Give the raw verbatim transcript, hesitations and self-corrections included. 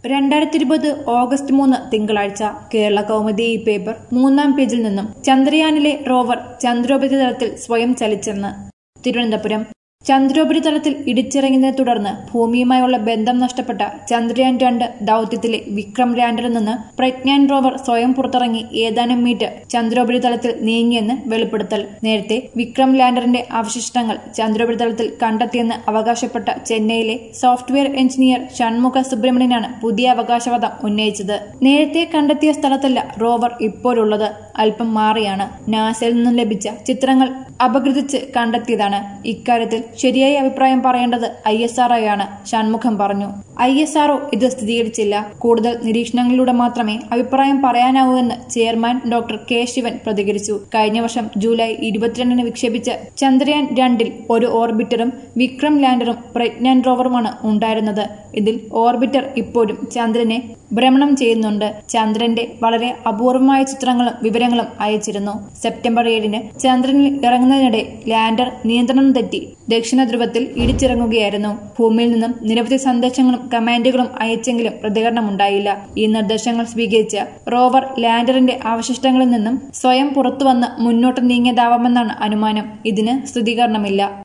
രണ്ടായിരത്തി ഇരുപത് ഓഗസ്റ്റ് മൂന്ന് തിങ്കളാഴ്ച കേരള കൗമുദി ഈ പേപ്പർ മൂന്നാം പേജിൽ നിന്നും ചന്ദ്രയാനിലെ റോവർ ചന്ദ്രോപരിതലത്തിൽ സ്വയം ചലിച്ചെന്ന്. തിരുവനന്തപുരം ചന്ദ്രോപരിതലത്തിൽ ഇടിച്ചിറങ്ങിയതിനെ തുടർന്ന് ഭൂമിയുമായുള്ള ബന്ധം നഷ്ടപ്പെട്ട ചന്ദ്രയാൻ രണ്ട് ദൌത്യത്തിലെ വിക്രം ലാൻഡറിൽ നിന്ന് പ്രജ്ഞാൻ റോവർ സ്വയം പുറത്തിറങ്ങി ഏതാനും മീറ്റർ ചന്ദ്രോപരിതലത്തിൽ നീങ്ങിയെന്ന് വെളിപ്പെടുത്തൽ. നേരത്തെ വിക്രം ലാൻഡറിന്റെ അവശിഷ്ടങ്ങൾ ചന്ദ്രോപരിതലത്തിൽ കണ്ടെത്തിയെന്ന് അവകാശപ്പെട്ട ചെന്നൈയിലെ സോഫ്റ്റ്വെയർ എഞ്ചിനീയർ ഷൺമുഖ സുബ്രഹ്മണ്യനാണ് പുതിയ അവകാശവാദം ഉന്നയിച്ചത്. നേരത്തെ കണ്ടെത്തിയ സ്ഥലത്തല്ല റോവർ ഇപ്പോഴുള്ളത്, അല്പം മാറിയാണ്. നാസയിൽ നിന്നും ലഭിച്ച ചിത്രങ്ങൾ അപഗ്രഥിച്ച് കണ്ടെത്തിയതാണ്. ഇക്കാര്യത്തിൽ ശരിയായ അഭിപ്രായം പറയേണ്ടത് ഐ എസ് ആർ ആണ്, ഷൺമുഖം പറഞ്ഞു. ഐ എസ് ആർ ഒ ഇത് സ്ഥിരീകരിച്ചില്ല. കൂടുതൽ നിരീക്ഷണങ്ങളിലൂടെ മാത്രമേ അഭിപ്രായം പറയാനാവൂ എന്ന് ചെയർമാൻ ഡോക്ടർ കെ ശിവൻ പ്രതികരിച്ചു. കഴിഞ്ഞ വർഷം ജൂലൈ ഇരുപത്തിരണ്ടിന് വിക്ഷേപിച്ച ചന്ദ്രയാൻ രണ്ടിൽ ഒരു ഓർബിറ്ററും വിക്രം ലാൻഡറും പ്രജ്ഞാൻ റോവറുമാണ് ഉണ്ടായിരുന്നത്. ഇതിൽ ഓർബിറ്റർ ഇപ്പോഴും ചന്ദ്രനെ ഭ്രമണം ചെയ്യുന്നുണ്ട്. ചന്ദ്രന്റെ വളരെ അപൂർവമായ ചിത്രങ്ങളും വിവരങ്ങളും അയച്ചിരുന്നു. സെപ്റ്റംബർ ഏഴിന് ചന്ദ്രനിൽ ഇറങ്ങുന്നതിനിടെ ലാൻഡർ നിയന്ത്രണം തെറ്റി ദക്ഷിണ ധ്രുവത്തിൽ ഇടിച്ചിറങ്ങുകയായിരുന്നു. ഭൂമിയിൽ നിന്നും നിരവധി സന്ദേശങ്ങളും കമാൻഡുകളും അയച്ചെങ്കിലും പ്രതികരണമുണ്ടായില്ല. ഈ നിർദ്ദേശങ്ങൾ സ്വീകരിച്ച റോവർ ലാൻഡറിന്റെ അവശിഷ്ടങ്ങളിൽ നിന്നും സ്വയം പുറത്തുവന്ന് മുന്നോട്ട് നീങ്ങിയതാവാമെന്നാണ് അനുമാനം. ഇതിന് സ്ഥിരീകരണമില്ല.